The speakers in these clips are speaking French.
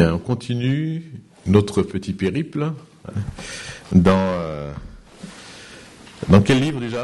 Bien, on continue notre petit périple dans quel livre déjà ?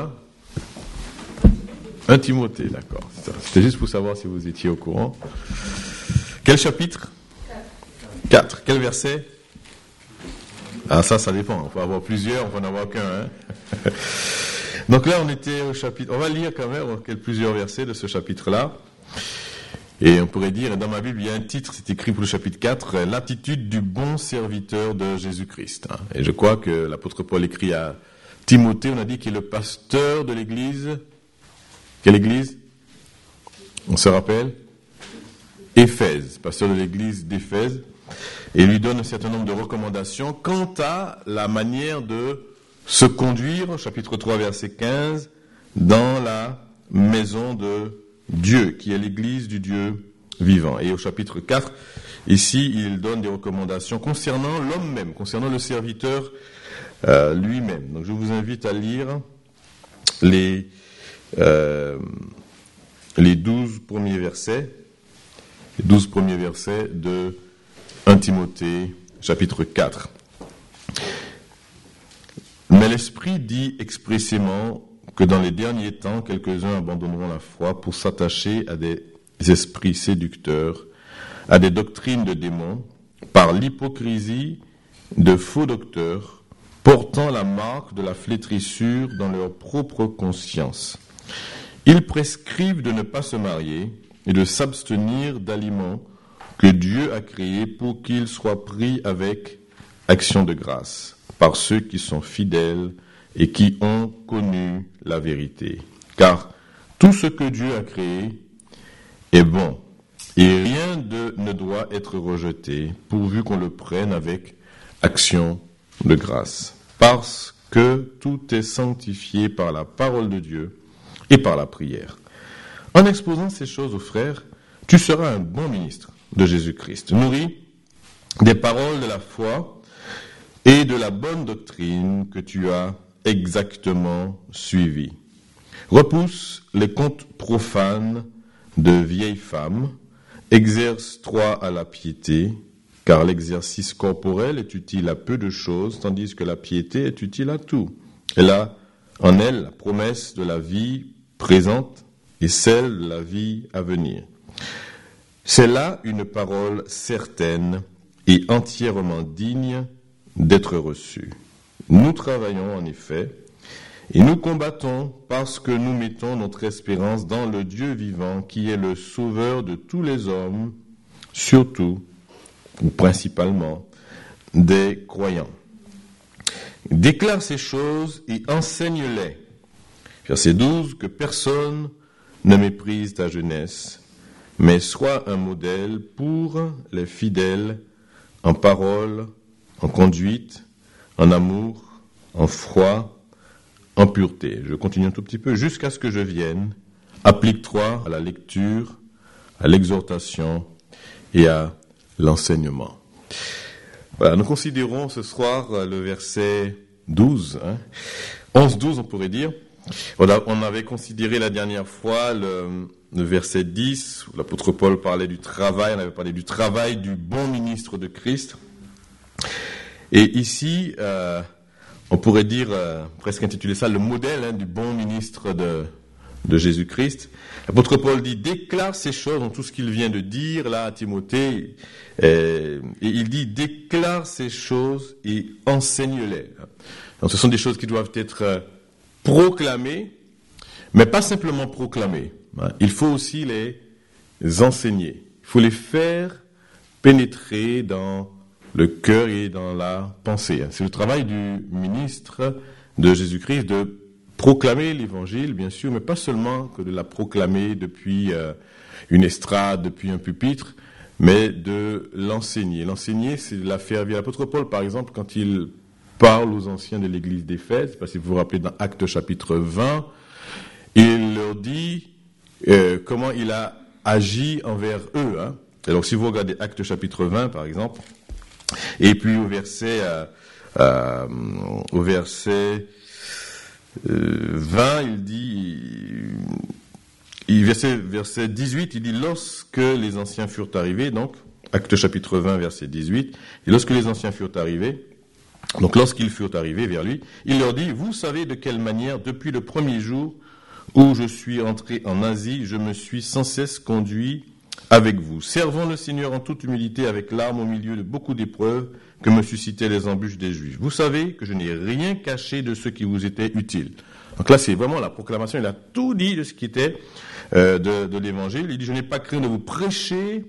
1 Timothée, d'accord. C'était juste pour savoir si vous étiez au courant. Quel chapitre ? 4. Quel verset ? Ah, ça dépend. On peut avoir plusieurs, on peut en avoir qu'un. Donc là, on était au chapitre... On va lire quand même plusieurs versets de ce chapitre-là. Et on pourrait dire, dans ma Bible, il y a un titre, c'est écrit pour le chapitre 4, l'attitude du bon serviteur de Jésus-Christ. Et je crois que l'apôtre Paul écrit à Timothée, on a dit qu'il est le pasteur de l'église. Quelle église ? On se rappelle ? Éphèse, pasteur de l'église d'Éphèse. Et lui donne un certain nombre de recommandations quant à la manière de se conduire, chapitre 3, verset 15, dans la maison de Dieu, qui est l'église du Dieu vivant. Et au chapitre 4, ici, il donne des recommandations concernant l'homme même, concernant le serviteur lui-même. Donc je vous invite à lire les 12 premiers versets, de 1 Timothée, chapitre 4. Mais l'Esprit dit expressément que dans les derniers temps, quelques-uns abandonneront la foi pour s'attacher à des esprits séducteurs, à des doctrines de démons, par l'hypocrisie de faux docteurs, portant la marque de la flétrissure dans leur propre conscience. Ils prescrivent de ne pas se marier et de s'abstenir d'aliments que Dieu a créés pour qu'ils soient pris avec action de grâce par ceux qui sont fidèles et qui ont connu la vérité. Car tout ce que Dieu a créé est bon, et rien ne doit être rejeté, pourvu qu'on le prenne avec action de grâce. Parce que tout est sanctifié par la parole de Dieu et par la prière. En exposant ces choses aux frères, tu seras un bon ministre de Jésus-Christ, nourri des paroles de la foi et de la bonne doctrine que tu as exactement suivi. Repousse les contes profanes de vieilles femmes, exerce-toi à la piété, car l'exercice corporel est utile à peu de choses, tandis que la piété est utile à tout. Elle a en elle la promesse de la vie présente et celle de la vie à venir. C'est là une parole certaine et entièrement digne d'être reçue. Nous travaillons en effet, et nous combattons parce que nous mettons notre espérance dans le Dieu vivant qui est le sauveur de tous les hommes, surtout, ou principalement, des croyants. Déclare ces choses et enseigne-les. Verset 12, que personne ne méprise ta jeunesse, mais sois un modèle pour les fidèles en parole, en conduite, en amour, en foi, en pureté. Je continue un tout petit peu. Jusqu'à ce que je vienne, applique-toi à la lecture, à l'exhortation et à l'enseignement. Voilà, nous considérons ce soir le verset 12. 11-12, on pourrait dire. On avait considéré la dernière fois le verset 10, où l'apôtre Paul parlait du travail, on avait parlé du travail du bon ministre de Christ. Et ici, on pourrait dire, presque intituler ça, le modèle du bon ministre de Jésus-Christ. L'apôtre Paul dit, déclare ces choses, dans tout ce qu'il vient de dire là à Timothée, et il dit, déclare ces choses et enseigne-les. Donc ce sont des choses qui doivent être proclamées, mais pas simplement proclamées. Il faut aussi les enseigner. Il faut les faire pénétrer dans le cœur et dans la pensée. C'est le travail du ministre de Jésus-Christ de proclamer l'évangile, bien sûr, mais pas seulement que de la proclamer depuis une estrade, depuis un pupitre, mais de l'enseigner. L'enseigner, c'est de la faire vivre. L'apôtre Paul, par exemple, quand il parle aux anciens de l'église d'Éphèse, parce que vous vous rappelez dans Actes chapitre 20, il leur dit comment il a agi envers eux. Alors si vous regardez Actes chapitre 20, par exemple, et puis au verset 20, il dit, verset 18, il dit, lorsque les anciens furent arrivés, donc, Actes chapitre 20, verset 18. Et lorsque les anciens furent arrivés, donc lorsqu'ils furent arrivés vers lui, il leur dit, vous savez de quelle manière, depuis le premier jour où je suis entré en Asie, je me suis sans cesse conduit avec vous, servant le Seigneur en toute humilité avec larmes au milieu de beaucoup d'épreuves que me suscitaient les embûches des Juifs. Vous savez que je n'ai rien caché de ce qui vous était utile. Donc là, c'est vraiment la proclamation, il a tout dit de ce qui était de l'évangile. Il dit, je n'ai pas craint de vous prêcher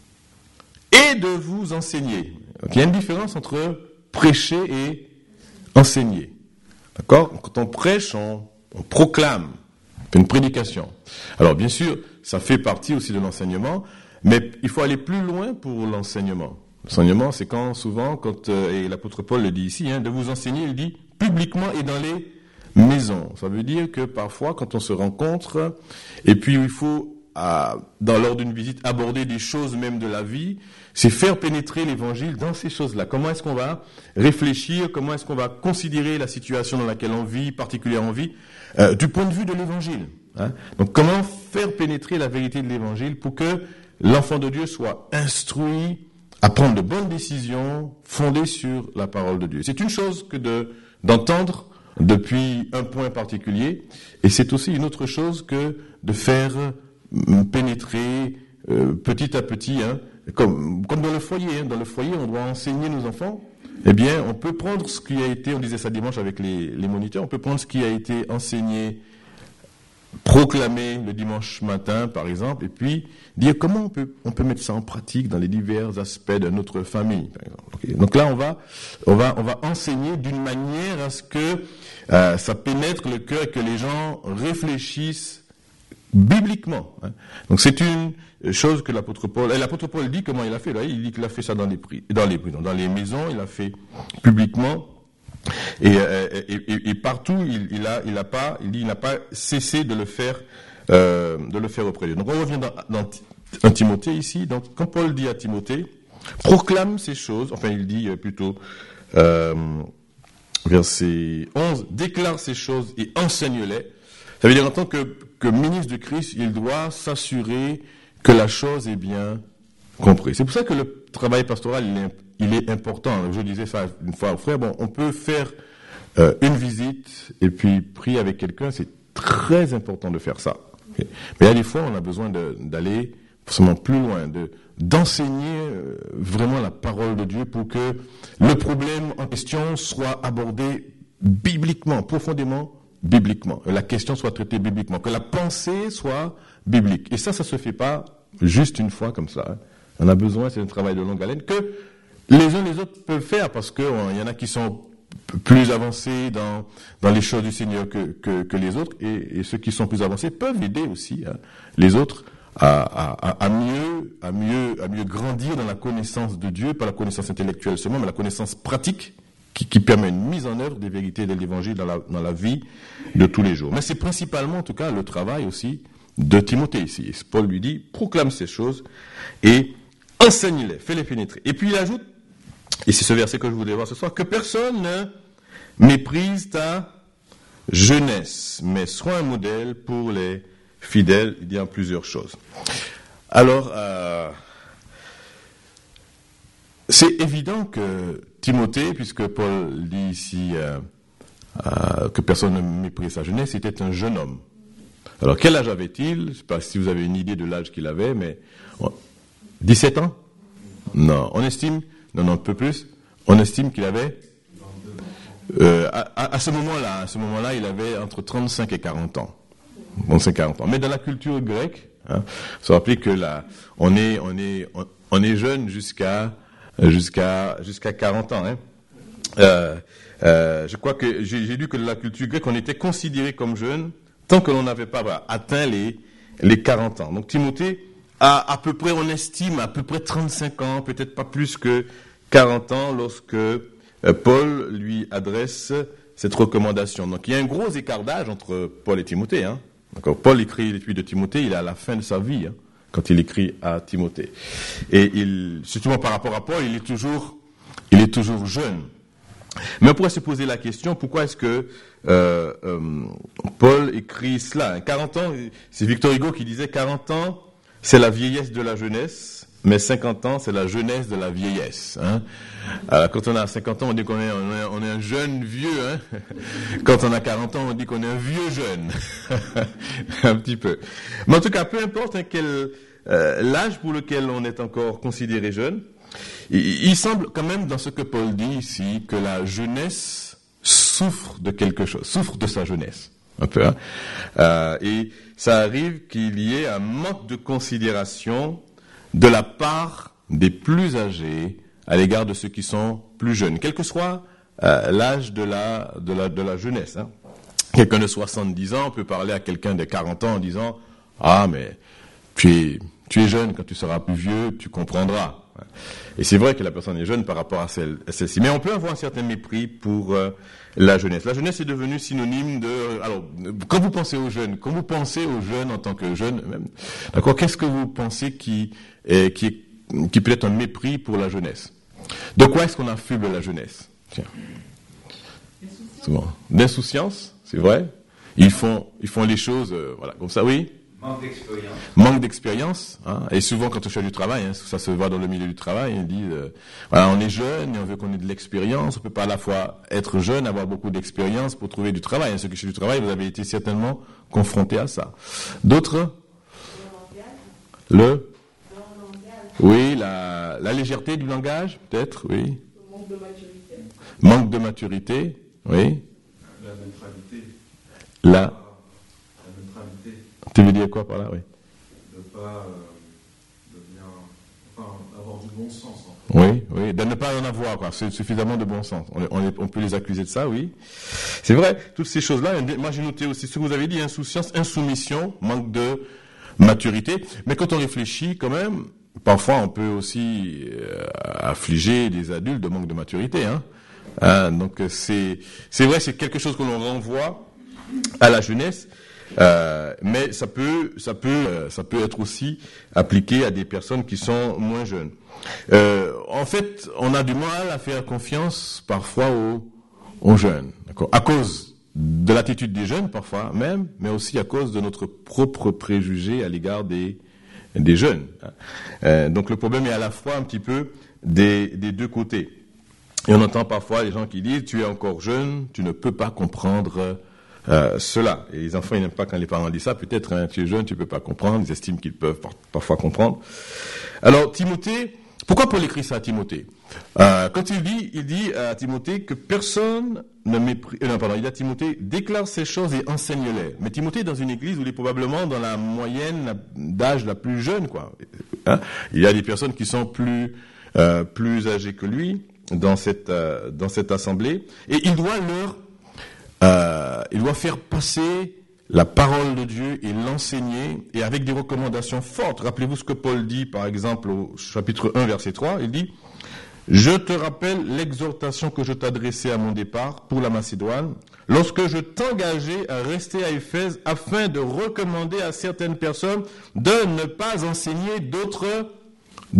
et de vous enseigner. Donc il y a une différence entre prêcher et enseigner. D'accord? Quand on prêche, on proclame, on fait une prédication. Alors bien sûr, ça fait partie aussi de l'enseignement, mais il faut aller plus loin pour l'enseignement. L'enseignement, c'est souvent, et l'apôtre Paul le dit ici, de vous enseigner, il dit publiquement et dans les maisons. Ça veut dire que parfois, quand on se rencontre, et puis il faut, lors d'une visite, aborder des choses même de la vie, c'est faire pénétrer l'évangile dans ces choses-là. Comment est-ce qu'on va réfléchir, comment est-ce qu'on va considérer la situation dans laquelle on vit, particulièrement on vit, du point de vue de l'évangile. Donc comment faire pénétrer la vérité de l'évangile pour que l'enfant de Dieu soit instruit à prendre de bonnes décisions fondées sur la parole de Dieu. C'est une chose que d'entendre depuis un point particulier, et c'est aussi une autre chose que de faire pénétrer petit à petit, comme dans le foyer. Dans le foyer, on doit enseigner nos enfants. Eh bien, on peut prendre ce qui a été, on disait ça dimanche avec les moniteurs, on peut prendre ce qui a été enseigné, proclamé le dimanche matin, par exemple, et puis dire comment on peut mettre ça en pratique dans les divers aspects de notre famille, par exemple. Okay. Donc là, on va enseigner d'une manière à ce que ça pénètre le cœur et que les gens réfléchissent bibliquement. Donc c'est une chose que l'apôtre Paul dit comment il a fait. Là, il dit qu'il a fait ça dans les maisons, il a fait publiquement. Et partout, il n'a pas cessé de le faire auprès d'eux. Donc on revient dans Timothée ici. Donc quand Paul dit à Timothée, proclame ces choses, enfin il dit plutôt, verset 11, déclare ces choses et enseigne-les. Ça veut dire en tant que ministre de Christ, il doit s'assurer que la chose est bien comprise. C'est pour ça que le travail pastoral, il est important. Je disais ça une fois au frère, on peut faire une visite et puis prier avec quelqu'un, c'est très important de faire ça. Okay. Mais il y a des fois, on a besoin d'aller forcément plus loin, d'enseigner vraiment la parole de Dieu pour que le problème en question soit abordé bibliquement, profondément bibliquement. La question soit traitée bibliquement, que la pensée soit biblique. Et ça se fait pas juste une fois comme ça. On a besoin, c'est un travail de longue haleine que les uns les autres peuvent faire parce que il y en a qui sont plus avancés dans les choses du Seigneur que les autres, et ceux qui sont plus avancés peuvent aider aussi les autres à mieux grandir dans la connaissance de Dieu, pas la connaissance intellectuelle seulement, mais la connaissance pratique qui permet une mise en œuvre des vérités de l'Évangile dans la vie de tous les jours. Mais c'est principalement, en tout cas, le travail aussi de Timothée ici. Paul lui dit, proclame ces choses et enseigne-les, fais-les pénétrer. Et puis il ajoute, et c'est ce verset que je voudrais voir ce soir, que personne ne méprise ta jeunesse, mais sois un modèle pour les fidèles. Il dit en plusieurs choses. Alors, c'est évident que Timothée, puisque Paul dit ici que personne ne méprise sa jeunesse, était un jeune homme. Alors, quel âge avait-il? Je ne sais pas si vous avez une idée de l'âge qu'il avait, mais 17 ans? Non, on estime, non, un peu plus. On estime qu'il avait, à ce moment-là, il avait entre 35 et 40 ans. Bon, c'est 40 ans. Mais dans la culture grecque, ça rappelle que là, on est jeune jusqu'à 40 ans. Je crois que j'ai lu que dans la culture grecque, on était considéré comme jeune tant que l'on n'avait pas atteint les 40 ans. Donc Timothée a à peu près, on estime, à peu près 35 ans, peut-être pas plus que 40 ans, lorsque Paul lui adresse cette recommandation. Donc il y a un gros écart d'âge entre Paul et Timothée. D'accord. Paul écrit l'épître de Timothée, il est à la fin de sa vie, quand il écrit à Timothée. Et surtout par rapport à Paul, il est toujours jeune. Mais on pourrait se poser la question, pourquoi est-ce que Paul écrit cela? 40 ans, c'est Victor Hugo qui disait 40 ans, c'est la vieillesse de la jeunesse, mais 50 ans, c'est la jeunesse de la vieillesse. Hein. Alors, quand on a 50 ans, on dit qu'on est un jeune vieux. Hein. Quand on a 40 ans, on dit qu'on est un vieux jeune. Un petit peu. Mais en tout cas, peu importe quel l'âge pour lequel on est encore considéré jeune, il semble quand même dans ce que Paul dit ici que la jeunesse souffre de quelque chose, souffre de sa jeunesse. Un peu. Hein. Et ça arrive qu'il y ait un manque de considération de la part des plus âgés à l'égard de ceux qui sont plus jeunes, quel que soit l'âge de la jeunesse. Hein. Quelqu'un de 70 ans peut parler à quelqu'un de 40 ans en disant « Ah, mais tu es jeune, quand tu seras plus vieux, tu comprendras. » Et c'est vrai que la personne est jeune par rapport à celle-ci. Mais on peut avoir un certain mépris pour la jeunesse. La jeunesse est devenue synonyme de... Alors, quand vous pensez aux jeunes en tant que jeunes, même, d'accord, qu'est-ce que vous pensez qui peut être un mépris pour la jeunesse? De quoi est-ce qu'on affuble la jeunesse? Tiens. D'insouciance, c'est vrai. Ils font les choses, voilà, comme ça, oui. Manque d'expérience. Hein. Et souvent, quand on fait du travail, hein, ça se voit dans le milieu du travail, on dit, voilà, on est jeune et on veut qu'on ait de l'expérience. On peut pas à la fois être jeune, avoir beaucoup d'expérience pour trouver du travail. Hein. Ceux qui font du travail, vous avez été certainement confrontés à ça. D'autres? Oui, la légèreté du langage, peut-être, oui. Manque de maturité, oui. La neutralité. La neutralité. Tu veux dire quoi par là, oui? De ne pas avoir du bon sens. Oui, de ne pas en avoir, quoi. C'est suffisamment de bon sens. On peut les accuser de ça, oui. C'est vrai, toutes ces choses-là. Moi, j'ai noté aussi ce que vous avez dit, insouciance, insoumission, manque de maturité. Mais quand on réfléchit, quand même, parfois, on peut aussi affliger des adultes de manque de maturité, hein. Donc, c'est vrai, c'est quelque chose que l'on renvoie à la jeunesse. Mais ça peut être aussi appliqué à des personnes qui sont moins jeunes. En fait, on a du mal à faire confiance parfois aux jeunes, d'accord, à cause de l'attitude des jeunes parfois même, mais aussi à cause de notre propre préjugé à l'égard des jeunes. Donc le problème est à la fois un petit peu des deux côtés. Et on entend parfois les gens qui disent « Tu es encore jeune, tu ne peux pas comprendre cela ». Et les enfants, ils n'aiment pas quand les parents disent ça. Peut-être, hein, tu es jeune, tu ne peux pas comprendre. Ils estiment qu'ils peuvent parfois comprendre. Alors, Timothée, pourquoi Paul écrit ça à Timothée? Quand il dit à Timothée que personne ne méprise... il dit à Timothée, déclare ces choses et enseigne-les. Mais Timothée est dans une église où il est probablement dans la moyenne d'âge la plus jeune, quoi. Hein? Il y a des personnes qui sont plus âgées que lui dans cette assemblée. Et il doit faire passer la parole de Dieu et l'enseigner, et avec des recommandations fortes. Rappelez-vous ce que Paul dit, par exemple, au chapitre 1, verset 3. Il dit, « Je te rappelle l'exhortation que je t'adressais à mon départ pour la Macédoine, lorsque je t'engageais à rester à Éphèse afin de recommander à certaines personnes de ne pas enseigner d'autres doctrines. »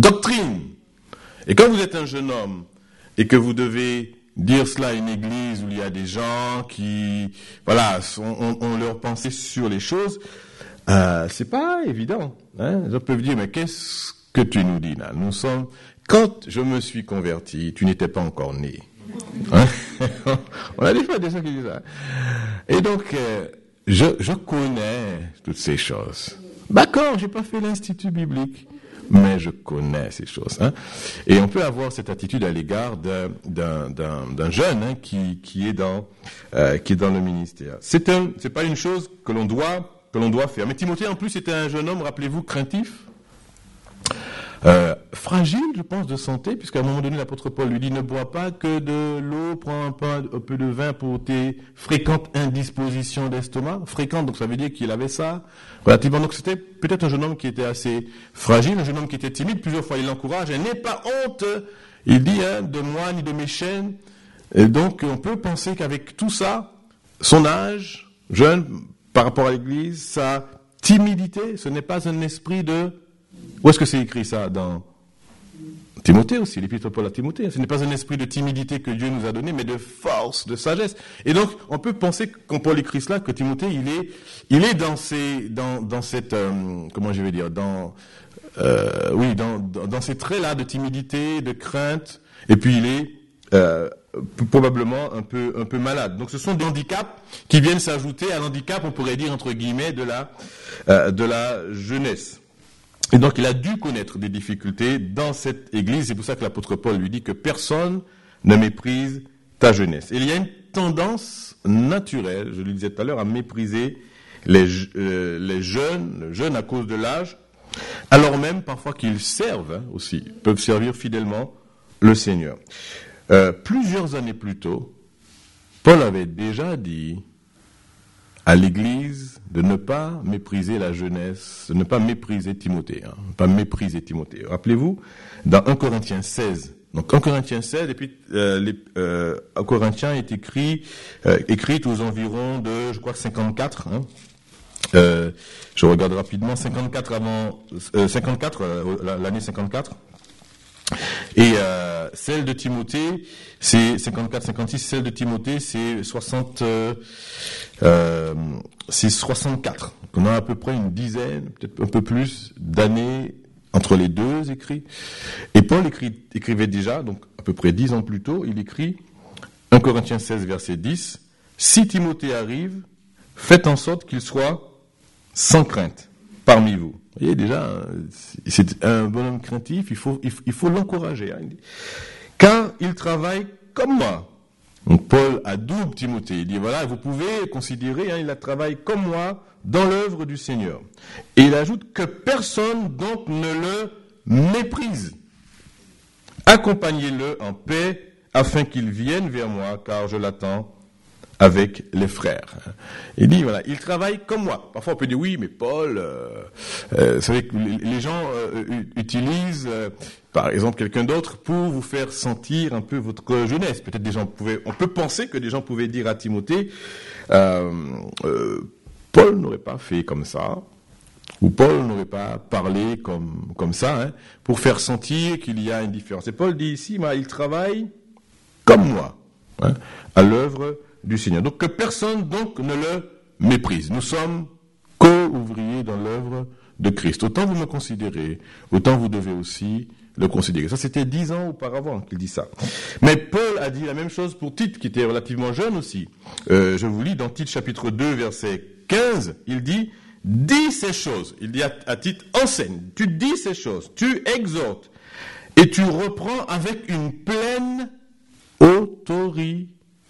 Et quand vous êtes un jeune homme et que vous devez dire cela à une église où il y a des gens qui, voilà, ont leur pensée sur les choses, c'est pas évident. Hein. Ils peuvent dire, mais qu'est-ce que tu nous dis là? Quand je me suis converti, tu n'étais pas encore né. Hein. On a des fois des gens qui disent ça. Et donc, je connais toutes ces choses. D'accord, j'ai pas fait l'institut biblique, mais je connais ces choses. Hein. Et on peut avoir cette attitude à l'égard d'un jeune, hein, qui est dans le ministère. C'est pas une chose que l'on doit faire. Mais Timothée, en plus, était un jeune homme, rappelez-vous, craintif, fragile, je pense, de santé, puisqu'à un moment donné, l'apôtre Paul lui dit, ne bois pas que de l'eau, prends un peu de vin pour tes fréquentes indispositions d'estomac. Fréquentes, donc ça veut dire qu'il avait ça. Relativement, donc c'était peut-être un jeune homme qui était assez fragile, un jeune homme qui était timide. Plusieurs fois, il l'encourage, n'aie pas honte, il dit, hein, de moi ni de mes chaînes. Et donc, on peut penser qu'avec tout ça, son âge, jeune, par rapport à l'église, sa timidité, ce n'est pas un esprit de... Où est-ce que c'est écrit ça? Dans Timothée aussi, l'épître Paul à Timothée. Ce n'est pas un esprit de timidité que Dieu nous a donné, mais de force, de sagesse. Et donc, on peut penser, quand Paul écrit cela, que Timothée, il est dans cette, comment je vais dire, dans dans ces traits-là de timidité, de crainte, et puis il est probablement un peu malade. Donc ce sont des handicaps qui viennent s'ajouter à l'handicap, on pourrait dire entre guillemets, de la jeunesse. Et donc il a dû connaître des difficultés dans cette église. C'est pour ça que l'apôtre Paul lui dit que personne ne méprise ta jeunesse. Et il y a une tendance naturelle, je le disais tout à l'heure, à mépriser les jeunes à cause de l'âge, alors même parfois qu'ils servent aussi, peuvent servir fidèlement le Seigneur. Plusieurs années plus tôt, Paul avait déjà dit à l'Église de ne pas mépriser la jeunesse, de ne pas mépriser Timothée, pas mépriser Timothée. Rappelez-vous, dans 1 Corinthiens 16, donc 1 Corinthiens 16, et puis 1 Corinthiens est écrite aux environs de, je crois, 54. Je regarde rapidement, 54 l'année 54. Et celle de Timothée, c'est 54-56. Celle de Timothée, c'est 64. Donc on a à peu près une dizaine, peut-être un peu plus, d'années entre les deux écrits. Et Paul écrivait déjà, donc à peu près 10 ans plus tôt, il écrit 1 Corinthiens 16, verset 10. Si Timothée arrive, faites en sorte qu'il soit sans crainte parmi vous. Vous voyez déjà, c'est un bonhomme craintif, il faut l'encourager. Car il travaille comme moi. Donc Paul adoube Timothée. Il dit voilà, vous pouvez considérer, il travaille comme moi dans l'œuvre du Seigneur. Et il ajoute que personne donc ne le méprise. Accompagnez-le en paix afin qu'il vienne vers moi, car je l'attends avec les frères. Il dit, voilà, il travaille comme moi. Parfois on peut dire, oui, mais Paul, vous savez que les gens utilisent, par exemple, quelqu'un d'autre pour vous faire sentir un peu votre jeunesse. Peut-être on peut penser que des gens pouvaient dire à Timothée, Paul n'aurait pas fait comme ça, ou Paul n'aurait pas parlé comme ça, pour faire sentir qu'il y a une différence. Et Paul dit ici, il travaille comme moi, à l'œuvre du Seigneur. Donc que personne donc ne le méprise. Nous sommes co-ouvriers dans l'œuvre de Christ. Autant vous me considérez, autant vous devez aussi le considérer. Ça, c'était 10 ans auparavant qu'il dit ça. Mais Paul a dit la même chose pour Tite, qui était relativement jeune aussi. Je vous lis dans Tite chapitre 2, verset 15, il dit, dis ces choses. Il dit à Tite, enseigne, tu dis ces choses, tu exhortes, et tu reprends avec une pleine autorité.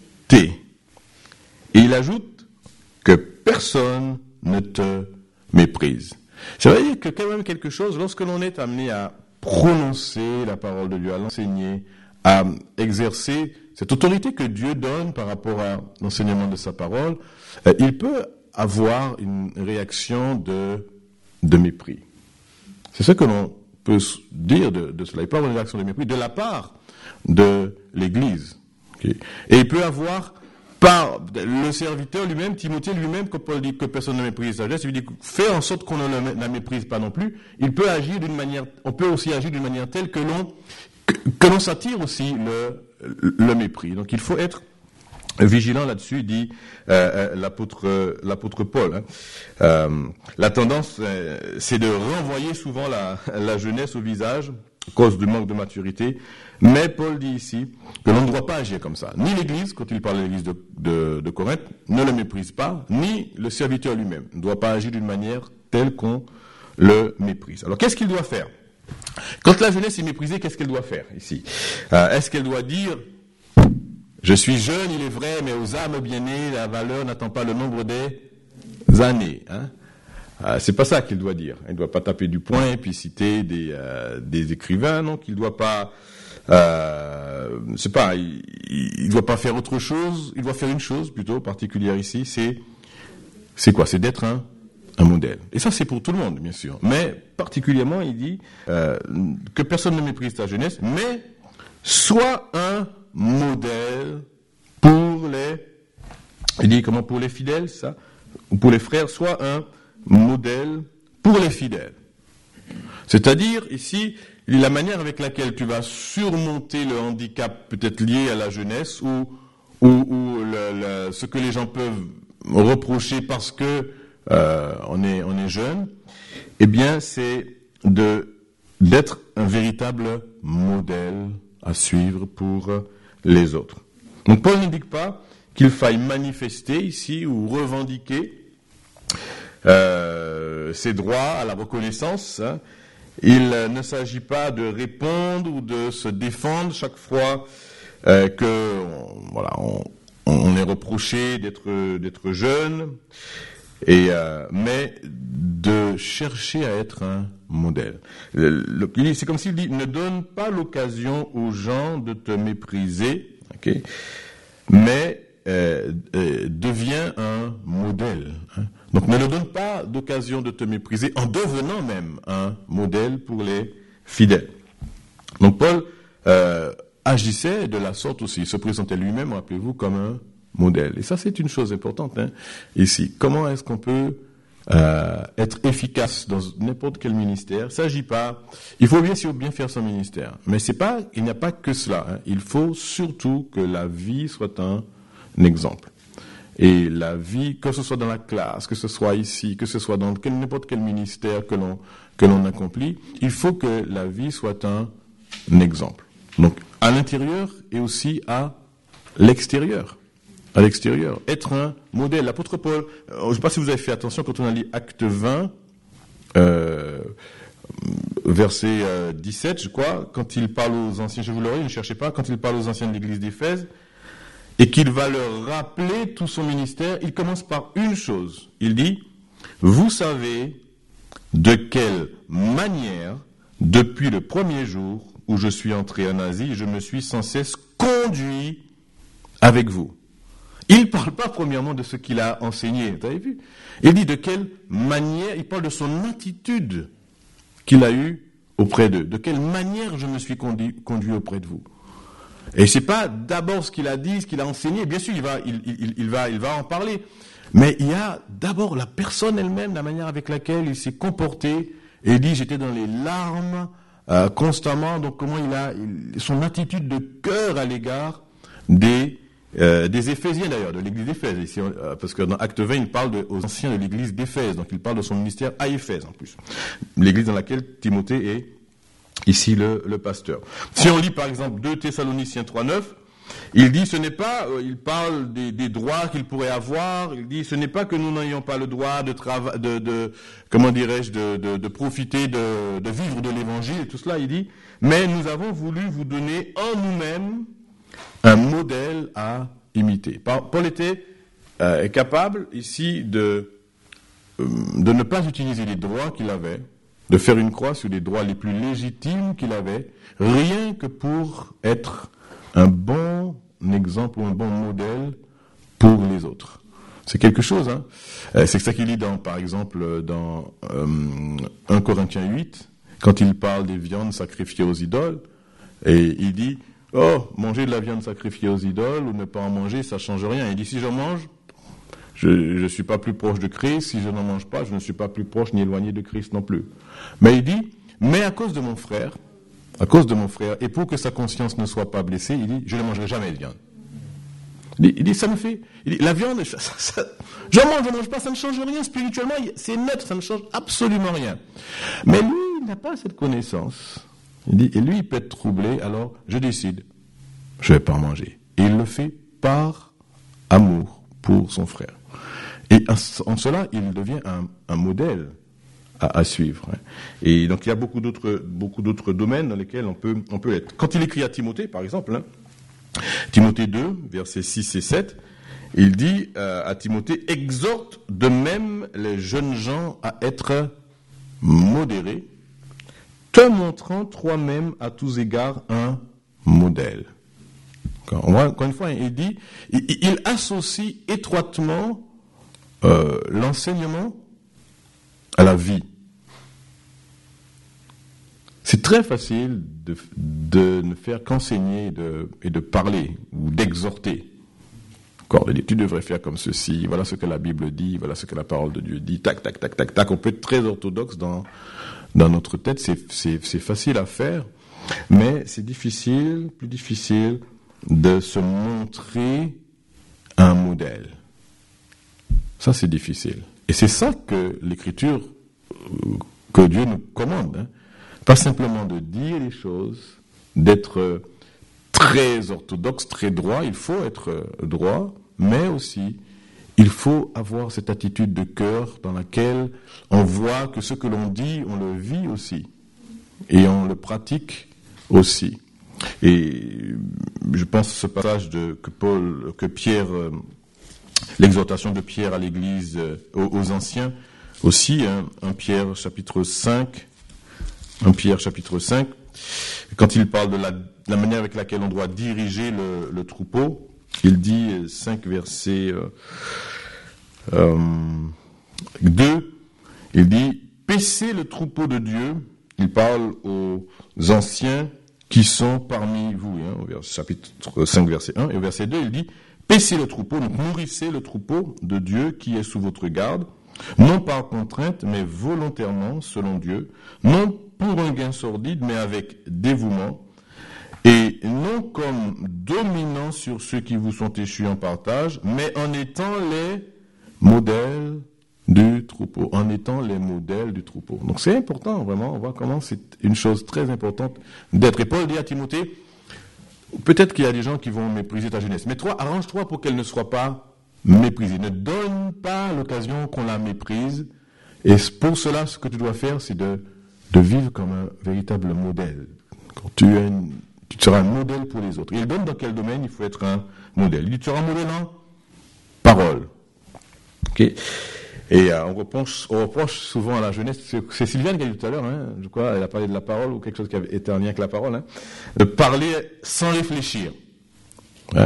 Et il ajoute que personne ne te méprise. Ça veut dire que quand même quelque chose, lorsque l'on est amené à prononcer la parole de Dieu, à l'enseigner, à exercer cette autorité que Dieu donne par rapport à l'enseignement de sa parole, il peut avoir une réaction de mépris. C'est ce que l'on peut dire de cela. Il peut avoir une réaction de mépris de la part de l'Église. Okay. Et il peut avoir par le serviteur lui-même, Timothée lui-même, quand Paul dit que personne ne méprise sa sagesse, il dit fais en sorte qu'on ne la méprise pas non plus. Il peut agir on peut aussi agir d'une manière telle que l'on s'attire aussi le mépris. Donc il faut être vigilant là-dessus, dit l'apôtre Paul. La tendance, c'est de renvoyer souvent la jeunesse au visage à cause du manque de maturité. Mais Paul dit ici que l'on ne doit pas agir comme ça. Ni l'Église, quand il parle de l'Église de Corinthe, ne le méprise pas, ni le serviteur lui-même ne doit pas agir d'une manière telle qu'on le méprise. Alors qu'est-ce qu'il doit faire? Quand la jeunesse est méprisée, qu'est-ce qu'elle doit faire ici? Est-ce qu'elle doit dire je suis jeune, il est vrai, mais aux âmes bien-nées, la valeur n'attend pas le nombre des années. C'est pas ça qu'il doit dire. Il ne doit pas taper du poing et puis citer des écrivains, non, qu'il ne doit pas... il doit pas faire autre chose, il doit faire une chose plutôt particulière ici, c'est quoi? C'est d'être un modèle. Et ça, c'est pour tout le monde, bien sûr. Mais particulièrement, il dit que personne ne méprise ta jeunesse, mais sois un modèle pour pour les fidèles, ça, ou pour les frères, soit un modèle pour les fidèles. C'est-à-dire, ici, la manière avec laquelle tu vas surmonter le handicap peut-être lié à la jeunesse ou ce que les gens peuvent reprocher parce que on est jeune, eh bien, c'est de d'être un véritable modèle à suivre pour les autres. Donc Paul n'indique pas qu'il faille manifester ici ou revendiquer ses droits à la reconnaissance. Il ne s'agit pas de répondre ou de se défendre chaque fois on est reproché d'être jeune, mais de chercher à être un modèle. C'est comme s'il dit, ne donne pas l'occasion aux gens de te mépriser, okay, mais deviens un modèle. Donc ne leur donne pas d'occasion de te mépriser en devenant même un modèle pour les fidèles. Donc Paul agissait de la sorte aussi, il se présentait lui-même, rappelez-vous, comme un modèle. Et ça, c'est une chose importante ici. Comment est-ce qu'on peut être efficace dans n'importe quel ministère? Il s'agit pas. Il faut bien sûr bien faire son ministère, mais il n'y a pas que cela. Il faut surtout que la vie soit un exemple. Et la vie, que ce soit dans la classe, que ce soit ici, que ce soit dans n'importe quel ministère que l'on accomplit, il faut que la vie soit un exemple. Donc, à l'intérieur et aussi à l'extérieur. À l'extérieur. Être un modèle. L'apôtre Paul, je ne sais pas si vous avez fait attention quand on a lu Acte 20, verset 17, je crois, quand il parle aux anciens, je vous l'aurai, ne cherchez pas, quand il parle aux anciens de l'église d'Éphèse, et qu'il va leur rappeler tout son ministère, il commence par une chose. Il dit, vous savez de quelle manière, depuis le premier jour où je suis entré en Asie, je me suis sans cesse conduit avec vous. Il ne parle pas premièrement de ce qu'il a enseigné, vous avez vu? Il dit de quelle manière, il parle de son attitude qu'il a eue auprès d'eux. De quelle manière je me suis conduit auprès de vous. Et c'est pas d'abord ce qu'il a dit, ce qu'il a enseigné, bien sûr il va en parler. Mais il y a d'abord la personne elle-même, la manière avec laquelle il s'est comporté. Et il dit, j'étais dans les larmes constamment, donc comment son attitude de cœur à l'égard des Éphésiens d'ailleurs, de l'église d'Éphèse, ici, parce que dans Acte 20, il parle aux anciens de l'église d'Éphèse, donc il parle de son ministère à Éphèse en plus, l'église dans laquelle Timothée est ici le pasteur. Si on lit par exemple 2 Thessaloniciens 3.9, il dit il parle des droits qu'il pourrait avoir, il dit ce n'est pas que nous n'ayons pas le droit de profiter de vivre de l'évangile et tout cela, il dit, mais nous avons voulu vous donner en nous-mêmes un modèle à imiter. Paul était capable ici de ne pas utiliser les droits qu'il avait, de faire une croix sur les droits les plus légitimes qu'il avait, rien que pour être un bon exemple ou un bon modèle pour les autres. C'est quelque chose, hein. C'est ça qu'il dit par exemple, dans 1 Corinthiens 8, quand il parle des viandes sacrifiées aux idoles, et il dit, manger de la viande sacrifiée aux idoles ou ne pas en manger, ça change rien. Il dit, si je mange, je ne suis pas plus proche de Christ, si je n'en mange pas, je ne suis pas plus proche ni éloigné de Christ non plus. Mais il dit, mais à cause de mon frère, et pour que sa conscience ne soit pas blessée, il dit, je ne mangerai jamais de viande. Il dit, la viande, je mange pas, ça ne change rien spirituellement, c'est neutre, ça ne change absolument rien. Mais lui, il n'a pas cette connaissance. Il dit, et lui, il peut être troublé, alors je décide, je ne vais pas en manger. Et il le fait par amour pour son frère. Et en cela, il devient un modèle à suivre. Et donc, il y a beaucoup d'autres domaines dans lesquels on peut être. Quand il écrit à Timothée, par exemple, Timothée 2, versets 6 et 7, il dit à Timothée, exhorte de même les jeunes gens à être modérés, te montrant toi-même à tous égards un modèle. Encore une fois, il dit, il associe étroitement l'enseignement à la vie. C'est très facile de ne faire qu'enseigner et de parler ou d'exhorter. Tu devrais faire comme ceci, voilà ce que la Bible dit, voilà ce que la parole de Dieu dit, tac, tac, tac, tac, tac. On peut être très orthodoxe dans notre tête, c'est facile à faire, mais c'est plus difficile de se montrer un modèle. Ça, c'est difficile. Et c'est ça que l'Écriture, que Dieu nous commande, Pas simplement de dire les choses, d'être très orthodoxe, très droit, il faut être droit, mais aussi il faut avoir cette attitude de cœur dans laquelle on voit que ce que l'on dit, on le vit aussi, et on le pratique aussi. Et je pense à ce passage que Pierre, l'exhortation de Pierre à l'Église, aux anciens, aussi, hein, 1 Pierre chapitre 5, quand il parle de la manière avec laquelle on doit diriger le troupeau, il dit 5 verset 2, il dit « Paissez le troupeau de Dieu », il parle aux anciens qui sont parmi vous, hein, au chapitre 5 verset 1, et au verset 2 il dit « Paissez le troupeau, donc nourrissez le troupeau de Dieu qui est sous votre garde, non par contrainte, mais volontairement, selon Dieu, non pour un gain sordide, mais avec dévouement, et non comme dominant sur ceux qui vous sont échus en partage, mais en étant les modèles du troupeau, Donc c'est important, vraiment, on voit comment c'est une chose très importante d'être. Et Paul dit à Timothée, peut-être qu'il y a des gens qui vont mépriser ta jeunesse, mais toi, arrange-toi pour qu'elle ne soit pas méprisée. Ne donne pas l'occasion qu'on la méprise. Et pour cela, ce que tu dois faire, c'est de vivre comme un véritable modèle. Quand tu seras un modèle pour les autres. Il donne dans quel domaine il faut être un modèle. Il dit, tu seras un modèle en parole. Okay. Et on reproche souvent à la jeunesse, c'est Sylviane qui a dit tout à l'heure, hein, je crois, elle a parlé de la parole ou quelque chose qui avait été en lien avec la parole, hein, de parler sans réfléchir. Hein,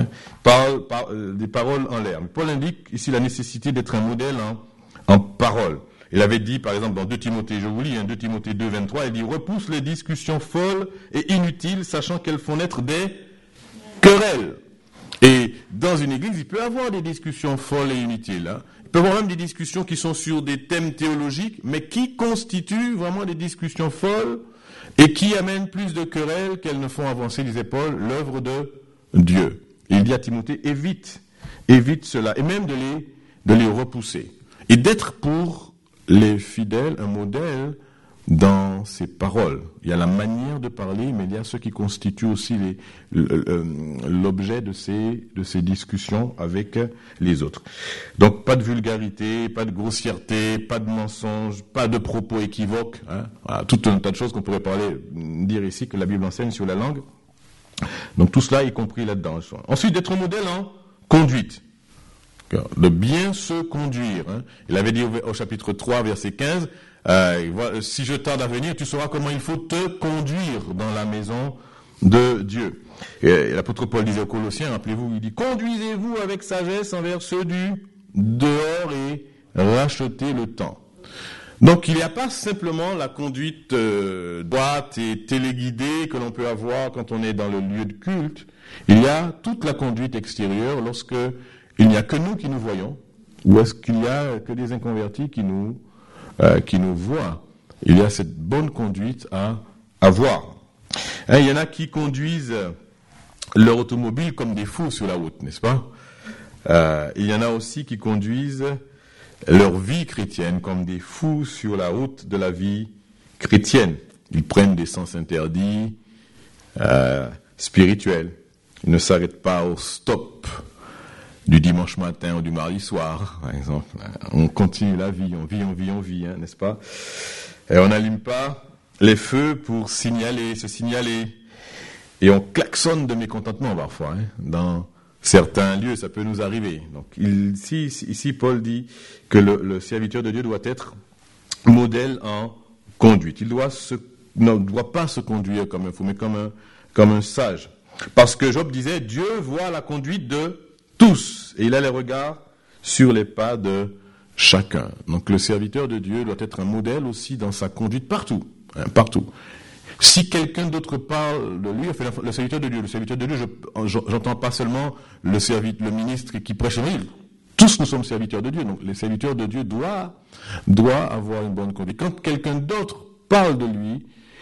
des paroles en l'air. Mais Paul indique ici la nécessité d'être un modèle en parole. Il avait dit, par exemple, dans 2 Timothée, je vous lis, 2 Timothée 2, 23, il dit « Repousse les discussions folles et inutiles, sachant qu'elles font naître des querelles. » Et dans une église, il peut y avoir des discussions folles et inutiles. Hein. Il peut y avoir même des discussions qui sont sur des thèmes théologiques, mais qui constituent vraiment des discussions folles et qui amènent plus de querelles qu'elles ne font avancer, disait Paul, l'œuvre de Dieu. Et il dit à Timothée, évite cela, et même de les repousser. Et d'être pour les fidèles un modèle dans ses paroles. Il y a la manière de parler, mais il y a ce qui constitue aussi l'objet de ces discussions avec les autres. Donc pas de vulgarité, pas de grossièreté, pas de mensonges, pas de propos équivoques. Hein. Voilà, tout un tas de choses qu'on pourrait dire ici que la Bible enseigne sur la langue. Donc tout cela y compris là-dedans. Ensuite, d'être un modèle en conduite. De bien se conduire. Hein. Il avait dit au chapitre 3, verset 15, si je tarde à venir, tu sauras comment il faut te conduire dans la maison de Dieu. Et l'apôtre Paul disait aux Colossiens, rappelez-vous, il dit, conduisez-vous avec sagesse envers ceux du dehors et rachetez le temps. Donc il n'y a pas simplement la conduite droite et téléguidée que l'on peut avoir quand on est dans le lieu de culte. Il y a toute la conduite extérieure lorsque il n'y a que nous qui nous voyons, ou est-ce qu'il n'y a que des inconvertis qui nous voient. Il y a cette bonne conduite à avoir. Hein, il y en a qui conduisent leur automobile comme des fous sur la route, n'est-ce pas? Il y en a aussi qui conduisent leur vie chrétienne comme des fous sur la route de la vie chrétienne. Ils prennent des sens interdits spirituels. Ils ne s'arrêtent pas au stop du dimanche matin ou du mardi soir, par exemple. On continue la vie, on vit, hein, n'est-ce pas? Et on n'allume pas les feux pour se signaler. Et on klaxonne de mécontentement parfois, hein. Dans certains lieux, ça peut nous arriver. Donc ici, Paul dit que le serviteur de Dieu doit être modèle en conduite. Il ne doit pas se conduire comme un fou, mais comme un sage. Parce que Job disait, Dieu voit la conduite de tous, et il a les regards sur les pas de chacun. Donc le serviteur de Dieu doit être un modèle aussi dans sa conduite partout. Hein, partout. Si quelqu'un d'autre parle de lui, enfin, le serviteur de Dieu, j'entends pas seulement le ministre qui prêche l'évangile. Tous nous sommes serviteurs de Dieu. Donc le serviteur de Dieu doit avoir une bonne conduite. Quand quelqu'un d'autre parle de lui,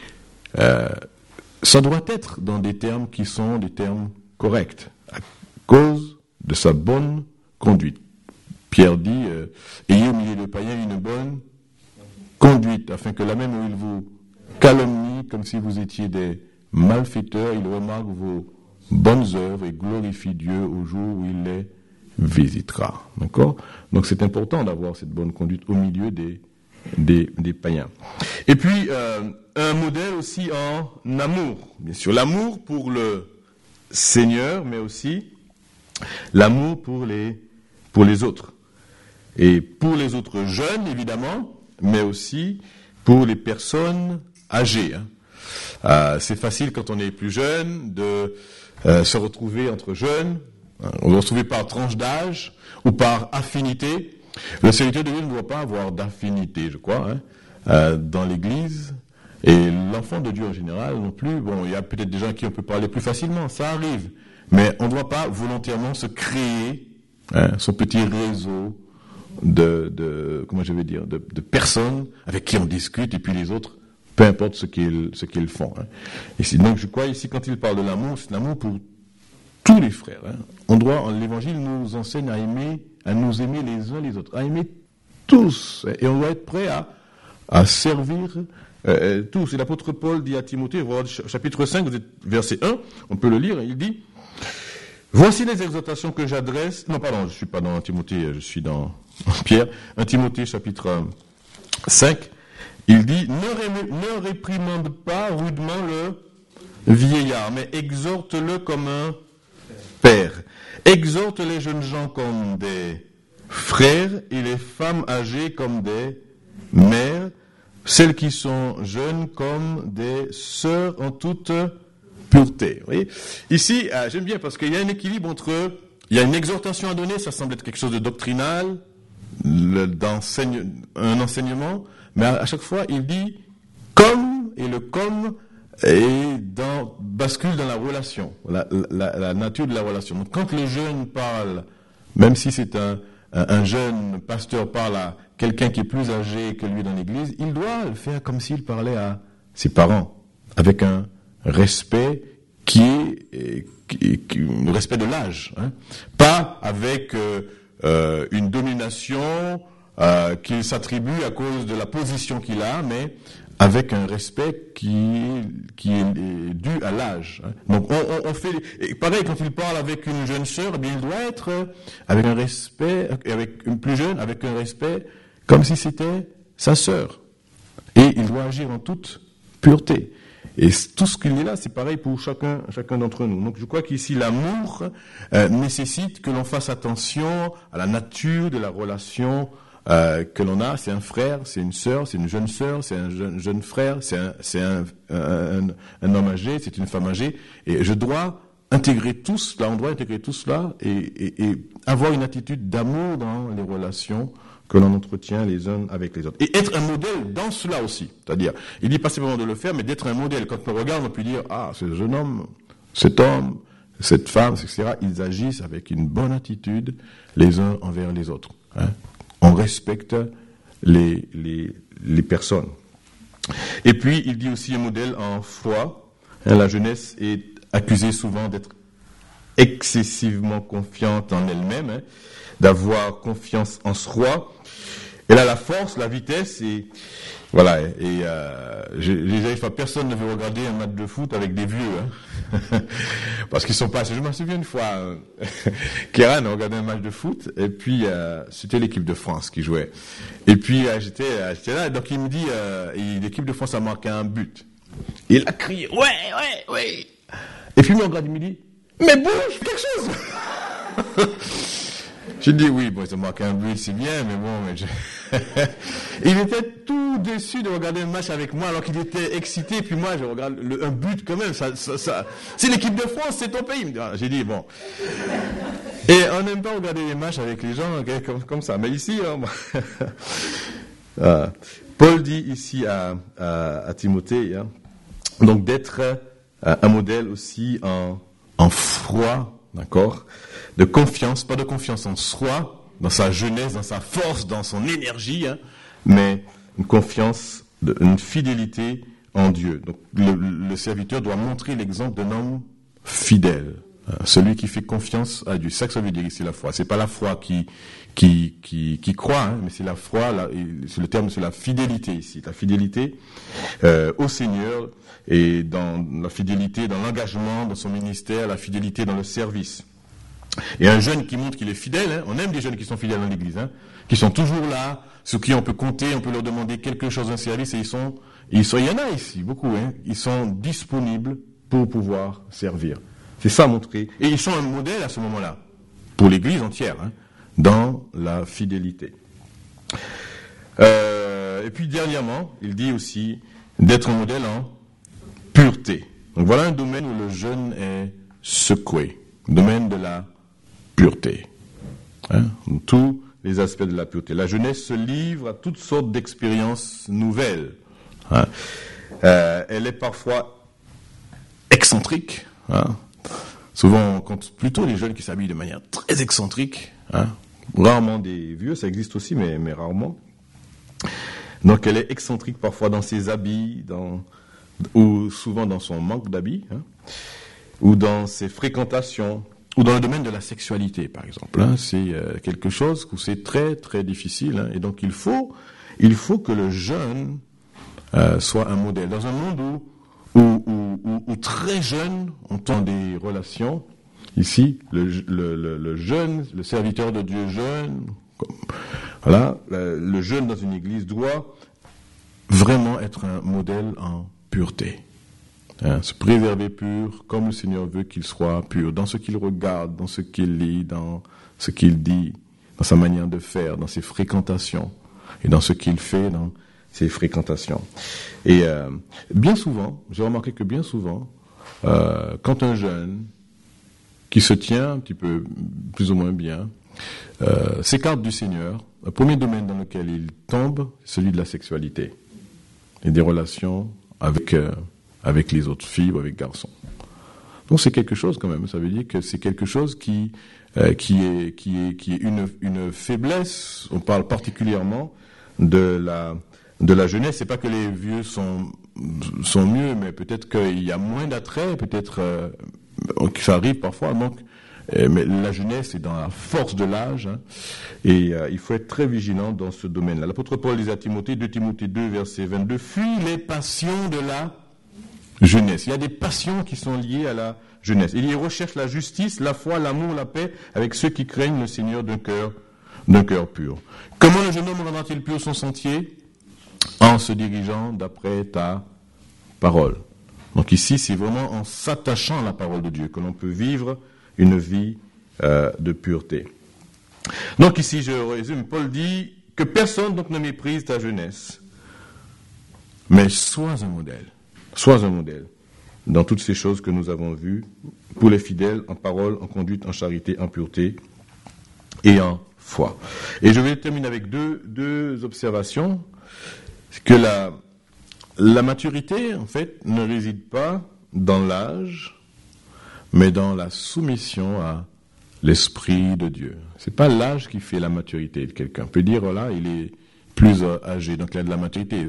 ça doit être dans des termes qui sont des termes corrects, à cause de sa bonne conduite. Pierre dit, ayez au milieu des païens une bonne conduite, afin que là même où ils vous calomnie comme si vous étiez des malfaiteurs. Il remarque vos bonnes œuvres et glorifie Dieu au jour où il les visitera. D'accord? Donc c'est important d'avoir cette bonne conduite au milieu des païens. Et puis, un modèle aussi en amour. Bien sûr, l'amour pour le Seigneur, mais aussi l'amour pour les autres. Et pour les autres jeunes, évidemment, mais aussi pour les personnes âgées. C'est facile quand on est plus jeune de se retrouver entre jeunes. On se retrouve par tranche d'âge ou par affinité. Le serviteur de Dieu ne doit pas avoir d'affinité, je crois, dans l'Église. Et l'enfant de Dieu en général non plus. Bon, il y a peut-être des gens à qui on peut parler plus facilement, ça arrive. Mais on ne doit pas volontairement se créer son petit réseau de personnes avec qui on discute, et puis les autres, peu importe ce qu'ils font. Et donc je crois ici, quand il parle de l'amour, c'est l'amour pour tous les frères. L'Évangile nous enseigne à nous aimer les uns les autres, à aimer tous. Et on doit être prêt à servir tous. Et l'apôtre Paul dit à Timothée, chapitre 5, verset 1, on peut le lire, il dit: voici les exhortations que j'adresse. Non, pardon, je suis pas dans Timothée, je suis dans Pierre. 1 Timothée, chapitre 5, il dit: ne réprimande pas rudement le vieillard, mais exhorte-le comme un père. Exhorte les jeunes gens comme des frères et les femmes âgées comme des mères, celles qui sont jeunes comme des sœurs en toute pureté. Vous voyez ? Ici, j'aime bien parce qu'il y a un équilibre entre, il y a une exhortation à donner, ça semble être quelque chose de doctrinal, un enseignement, mais à chaque fois il dit comme, et le comme bascule dans la relation, la nature de la relation. Donc quand le jeune parle, même si c'est un jeune pasteur parle à quelqu'un qui est plus âgé que lui dans l'église, il doit le faire comme s'il parlait à ses parents, avec un respect qui est le respect de l'âge, pas avec une domination qu'il s'attribue à cause de la position qu'il a, mais avec un respect qui est dû à l'âge. Donc on fait, et pareil quand il parle avec une jeune sœur, eh bien il doit être avec un respect, avec une plus jeune, avec un respect comme si c'était sa sœur. Et il doit agir en toute pureté. Et tout ce qu'il est là, c'est pareil pour chacun d'entre nous. Donc je crois qu'ici l'amour nécessite que l'on fasse attention à la nature de la relation que l'on a. C'est un frère, c'est une sœur, c'est une jeune sœur, c'est un jeune frère, c'est un homme âgé, c'est une femme âgée. Et je dois intégrer tout cela, on doit intégrer tout cela et avoir une attitude d'amour dans les relations que l'on entretient les uns avec les autres. Et être un modèle dans cela aussi. C'est-à-dire, il dit pas simplement de le faire, mais d'être un modèle. Quand on regarde, on peut dire, ce jeune homme, cet homme, cette femme, etc., ils agissent avec une bonne attitude les uns envers les autres. On respecte les personnes. Et puis, il dit aussi un modèle en foi. La jeunesse est accusée souvent d'être excessivement confiante en elle-même, d'avoir confiance en soi. Elle a la force, la vitesse, et voilà. Et personne ne veut regarder un match de foot avec des vieux, parce qu'ils sont pas. Je me souviens une fois, Kéran a regardé un match de foot, et puis c'était l'équipe de France qui jouait. Et puis j'étais là, donc il me dit, l'équipe de France a marqué un but. Il a crié, ouais. Et puis il me regarde, il me dit, mais bouge, fais quelque chose. J'ai dit oui, bon, ils ont marqué un but, c'est bien, mais bon, il était tout déçu de regarder un match avec moi, alors qu'il était excité, puis moi, je regarde un but quand même, ça, c'est l'équipe de France, c'est ton pays. J'ai dit, bon. Et on n'aime pas regarder les matchs avec les gens comme ça, mais ici, Paul dit ici à Timothée, donc d'être un modèle aussi en foi, d'accord, de confiance, pas de confiance en soi, dans sa jeunesse, dans sa force, dans son énergie, mais une confiance, une fidélité en Dieu. Donc le serviteur doit montrer l'exemple d'un homme fidèle, Celui qui fait confiance à Dieu. C'est ça que ça veut dire ici, la foi. C'est pas la foi qui croit, hein, mais c'est la foi, c'est le terme, c'est la fidélité ici. La fidélité au Seigneur, et dans la fidélité dans l'engagement, dans son ministère, la fidélité dans le service. Et un jeune qui montre qu'il est fidèle, hein, on aime des jeunes qui sont fidèles dans l'église, hein, qui sont toujours là, sur qui on peut compter, on peut leur demander quelque chose, un service, et il y en a ici, beaucoup, hein, ils sont disponibles pour pouvoir servir. C'est ça montrer. Et ils sont un modèle à ce moment-là, pour l'église entière, hein, dans la fidélité. Et puis dernièrement, il dit aussi d'être un modèle en pureté. Donc voilà un domaine où le jeune est secoué, le domaine de la pureté. Hein, tous les aspects de la pureté. La jeunesse se livre à toutes sortes d'expériences nouvelles. Hein. Elle est parfois excentrique. Hein. Souvent, on compte plutôt les jeunes qui s'habillent de manière très excentrique. Hein. Rarement des vieux, ça existe aussi, mais rarement. Donc elle est excentrique parfois dans ses habits, ou souvent dans son manque d'habits, hein, ou dans ses fréquentations, ou dans le domaine de la sexualité, par exemple. Hein. C'est quelque chose où c'est très très difficile, hein, et donc il faut que le jeune soit un modèle. Dans un monde où très jeune, on tend des relations. Ici, le jeune, le serviteur de Dieu jeune, voilà, le jeune dans une église doit vraiment être un modèle en pureté. Hein, se préserver pur, comme le Seigneur veut qu'il soit pur, dans ce qu'il regarde, dans ce qu'il lit, dans ce qu'il dit, dans sa manière de faire, dans ses fréquentations, et dans ce qu'il fait dans ses fréquentations. Et bien souvent, j'ai remarqué que bien souvent, quand un jeune qui se tient un petit peu plus ou moins bien s'écarte du Seigneur, le premier domaine dans lequel il tombe, c'est celui de la sexualité et des relations avec les autres filles ou avec garçons. Donc c'est quelque chose quand même, ça veut dire que c'est quelque chose qui est une faiblesse. On parle particulièrement de la jeunesse. C'est pas que les vieux sont mieux, mais peut-être qu'il y a moins d'attrait, peut-être que ça arrive parfois. Donc, mais la jeunesse est dans la force de l'âge, hein, et il faut être très vigilant dans ce domaine-là. L'apôtre Paul dit à Timothée, 2 Timothée 2, verset 22, « Fuis les passions de la jeunesse ». Il y a des passions qui sont liées à la jeunesse. Il y recherche la justice, la foi, l'amour, la paix avec ceux qui craignent le Seigneur d'un cœur pur. Comment le jeune homme rendra-t-il pur son sentier? En se dirigeant d'après ta parole. Donc ici, c'est vraiment en s'attachant à la parole de Dieu que l'on peut vivre une vie de pureté. Donc ici, je résume, Paul dit que personne donc ne méprise ta jeunesse, mais sois un modèle. Sois un modèle dans toutes ces choses que nous avons vues pour les fidèles, en parole, en conduite, en charité, en pureté et en foi. Et je vais terminer avec deux observations. Que la maturité, en fait, ne réside pas dans l'âge, mais dans la soumission à l'Esprit de Dieu. C'est pas l'âge qui fait la maturité de quelqu'un. On peut dire, voilà, il est plus âgé, donc il a de la maturité.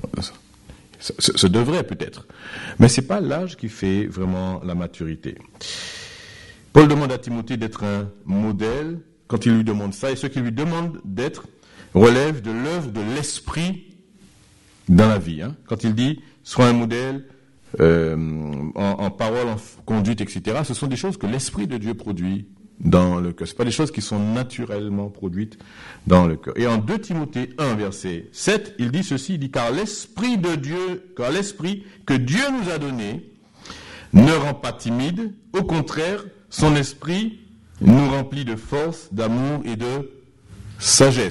Ça devrait peut-être. Mais c'est pas l'âge qui fait vraiment la maturité. Paul demande à Timothée d'être un modèle quand il lui demande ça, et ce qu'il lui demande d'être relève de l'œuvre de l'Esprit dans la vie. Hein. Quand il dit « sois un modèle en parole, en conduite, etc. », ce sont des choses que l'Esprit de Dieu produit dans le cœur. Ce pas des choses qui sont naturellement produites dans le cœur. Et en 2 Timothée 1, verset 7, il dit ceci, il dit « car l'Esprit que Dieu nous a donné ne rend pas timide, au contraire, son Esprit nous remplit de force, d'amour et de sagesse. »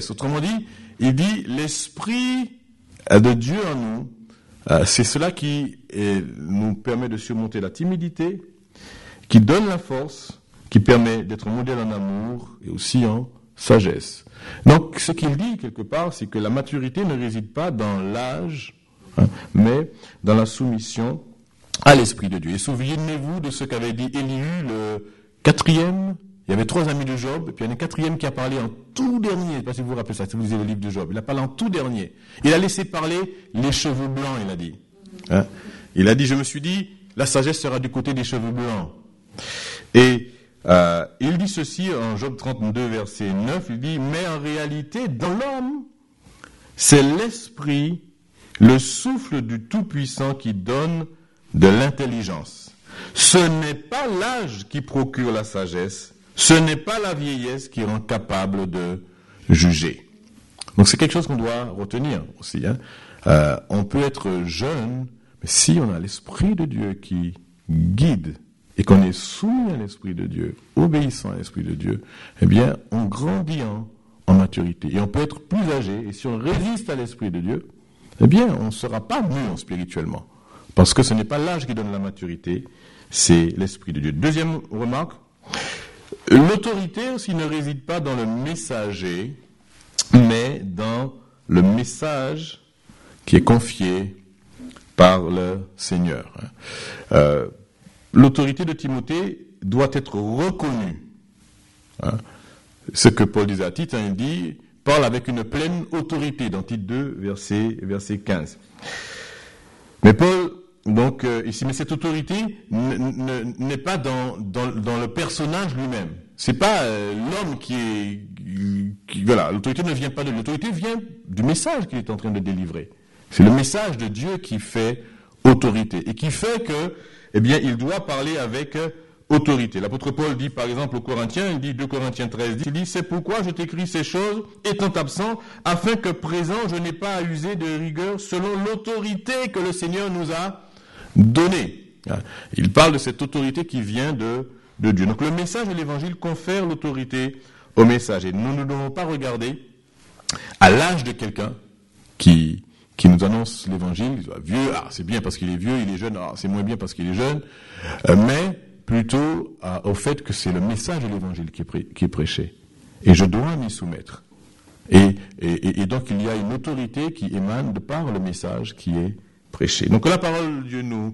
Autrement dit, il dit « l'Esprit de Dieu en nous, c'est cela qui nous permet de surmonter la timidité, qui donne la force, qui permet d'être un modèle en amour et aussi en sagesse. » Donc, ce qu'il dit quelque part, c'est que la maturité ne réside pas dans l'âge, hein, mais dans la soumission à l'Esprit de Dieu. Et souvenez-vous de ce qu'avait dit Élihu, le 4e. Il y avait 3 amis de Job, et puis il y en a un 4e qui a parlé en tout dernier. Je ne sais pas si vous vous rappelez ça, si vous lisez le livre de Job. Il a parlé en tout dernier. Il a laissé parler les cheveux blancs, il a dit. Hein? Il a dit, je me suis dit, la sagesse sera du côté des cheveux blancs. Et il dit ceci en Job 32, verset 9, il dit « Mais en réalité, dans l'homme, c'est l'esprit, le souffle du Tout-Puissant qui donne de l'intelligence. Ce n'est pas l'âge qui procure la sagesse, ce n'est pas la vieillesse qui rend capable de juger. » Donc c'est quelque chose qu'on doit retenir aussi. On peut être jeune, mais si on a l'Esprit de Dieu qui guide et qu'on est soumis à l'Esprit de Dieu, obéissant à l'Esprit de Dieu, eh bien, on grandit en maturité. Et on peut être plus âgé, et si on résiste à l'Esprit de Dieu, eh bien, on ne sera pas mûr spirituellement. Parce que ce n'est pas l'âge qui donne la maturité, c'est l'Esprit de Dieu. Deuxième remarque, l'autorité aussi ne réside pas dans le messager, mais dans le message qui est confié par le Seigneur. L'autorité de Timothée doit être reconnue. Ce que Paul disait à Tite, il dit, parle avec une pleine autorité, dans Tite 2, verset 15. Mais Paul, donc, ici, mais cette autorité n'est pas dans le personnage lui-même. C'est pas l'homme voilà, l'autorité ne vient pas de l'autorité, vient du message qu'il est en train de délivrer. C'est le message de Dieu qui fait autorité et qui fait que, eh bien, il doit parler avec autorité. L'apôtre Paul dit, par exemple, aux Corinthiens, il dit 2 Corinthiens 13, il dit, c'est pourquoi je t'écris ces choses, étant absent, afin que présent je n'ai pas à user de rigueur selon l'autorité que le Seigneur nous a donnée. Il parle de cette autorité qui vient de Dieu. Donc le message de l'évangile confère l'autorité au messager. Nous ne devons pas regarder à l'âge de quelqu'un qui nous annonce l'évangile, il soit vieux, c'est bien parce qu'il est vieux, il est jeune, c'est moins bien parce qu'il est jeune, mais plutôt au fait que c'est le message de l'évangile qui est prêché. Et je dois m'y soumettre. Et donc il y a une autorité qui émane de par le message qui est prêché. Donc que la parole de Dieu nous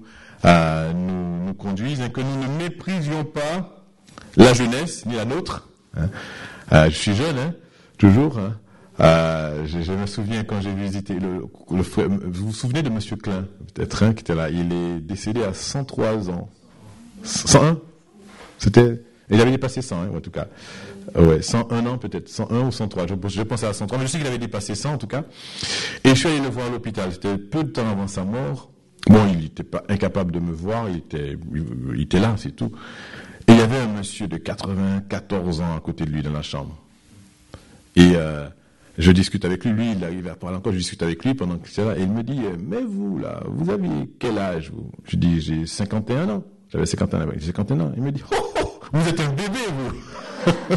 conduise et que nous ne méprisions pas la jeunesse, ni la nôtre. Je suis jeune, toujours. Je me souviens quand j'ai visité le frère, vous vous souvenez de Monsieur Klein, peut-être, qui était là. Il est décédé à 103 ans. 101? Il avait dépassé 100, en tout cas. 101 ans peut-être, 101 ou 103, je pensais à 103, mais je sais qu'il avait dépassé 100 en tout cas. Et je suis allé le voir à l'hôpital, c'était peu de temps avant sa mort. Bon, il n'était pas incapable de me voir, il était là, c'est tout. Et il y avait un monsieur de 94 ans à côté de lui dans la chambre. Et je discute avec lui, il arrive à parler encore, je discute avec lui pendant que c'est là, et il me dit, mais vous là, vous aviez quel âge vous? Je dis, j'ai 51 ans. J'avais 51 ans. Il me dit, vous êtes un bébé vous.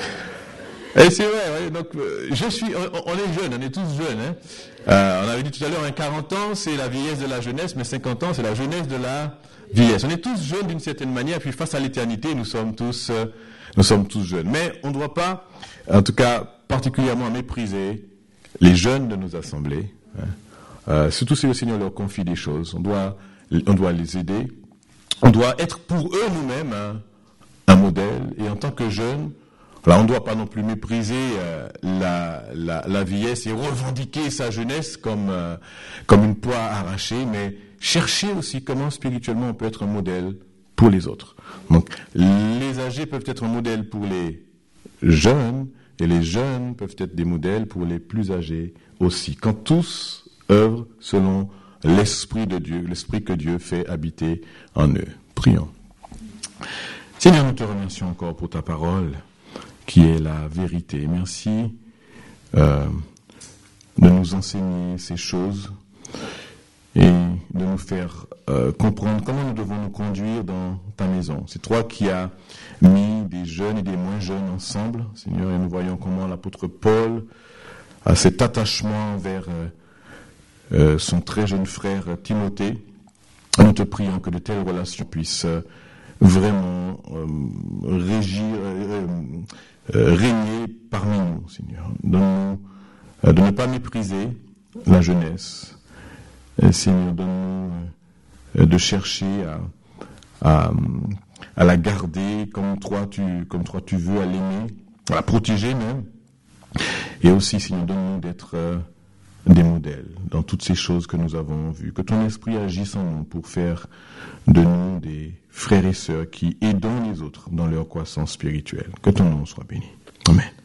Et c'est vrai, ouais, donc on est jeunes, on est tous jeunes. On avait dit tout à l'heure, 40 ans c'est la vieillesse de la jeunesse, mais 50 ans c'est la jeunesse de la vieillesse. On est tous jeunes d'une certaine manière, puis face à l'éternité, nous sommes tous jeunes. Mais on ne doit pas, en tout cas particulièrement mépriser les jeunes de nos assemblées. Surtout si le Seigneur leur confie des choses, on doit les aider. On doit être pour eux nous-mêmes un modèle, et en tant que jeunes, là, on ne doit pas non plus mépriser la vieillesse et revendiquer sa jeunesse comme une poire arrachée, mais chercher aussi comment spirituellement on peut être un modèle pour les autres. Donc, les âgés peuvent être un modèle pour les jeunes, et les jeunes peuvent être des modèles pour les plus âgés aussi. Quand tous œuvrent selon l'Esprit de Dieu, l'Esprit que Dieu fait habiter en eux. Prions. Seigneur, nous te remercions encore pour ta parole, qui est la vérité. Merci de nous enseigner ces choses et de nous faire comprendre comment nous devons nous conduire dans ta maison. C'est toi qui as mis des jeunes et des moins jeunes ensemble, Seigneur, et nous voyons comment l'apôtre Paul a cet attachement vers son très jeune frère Timothée. Nous te prions que de telles relations puissent vraiment régner parmi nous, Seigneur. Donne-nous de ne pas mépriser la jeunesse. Seigneur, donne-nous de chercher à la garder comme toi tu veux, à l'aimer, à la protéger même. Et aussi, Seigneur, donne-nous d'être des modèles dans toutes ces choses que nous avons vues. Que ton esprit agisse en nous pour faire de nous des frères et sœurs qui aidons les autres dans leur croissance spirituelle. Que ton nom soit béni. Amen.